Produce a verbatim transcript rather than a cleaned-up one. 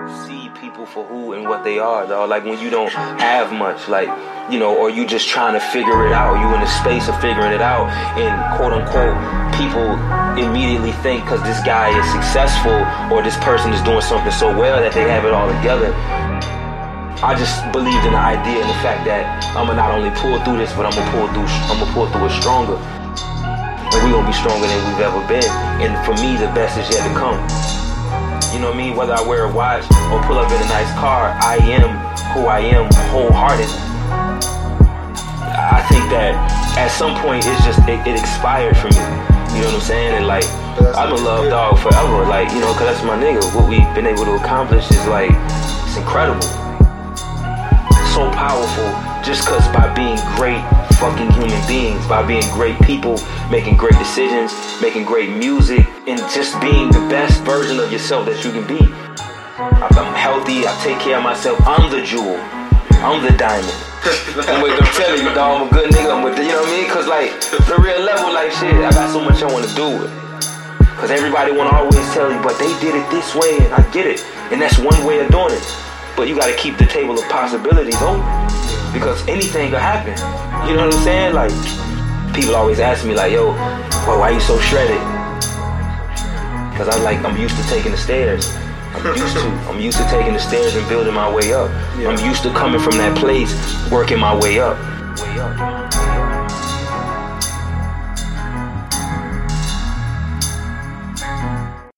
see people for who and what they are, dog. Like when you don't have much, like, you know, or you just trying to figure it out. You in the space of figuring it out, and quote unquote, people immediately think because this guy is successful or this person is doing something so well that they have it all together. I just believed in the idea and the fact that I'm gonna not only pull through this, but I'm gonna pull through. I'm gonna pull through it stronger, and we gonna be stronger than we've ever been. And for me, the best is yet to come. You know what I mean? Whether I wear a watch or pull up in a nice car, I am who I am wholeheartedly. I think that at some point it's just it, it expired for me. You know what I'm saying? And like I'm a love dog forever. Like, you know, cause that's my nigga. What we've been able to accomplish is like it's incredible. So powerful just cause by being great fucking human beings, by being great people, making great decisions, making great music, and just being the best version of yourself that you can be. I'm healthy, I take care of myself, I'm the jewel, I'm the diamond. I'm, with, I'm telling you, dog, I'm a good nigga, I'm with the, you know what I mean? Cause like, the real level, like shit, I got so much I wanna do with it. Cause everybody wanna always tell you, but they did it this way, and I get it. And that's one way of doing it. But you gotta keep the table of possibilities open. Because anything could happen. You know what I'm saying? Like, people always ask me like, yo, well, why you so shredded? Cause I'm like, I'm used to taking the stairs. I'm used to. I'm used to taking the stairs and building my way up. Yeah. I'm used to coming from that place, working my way up. Way up.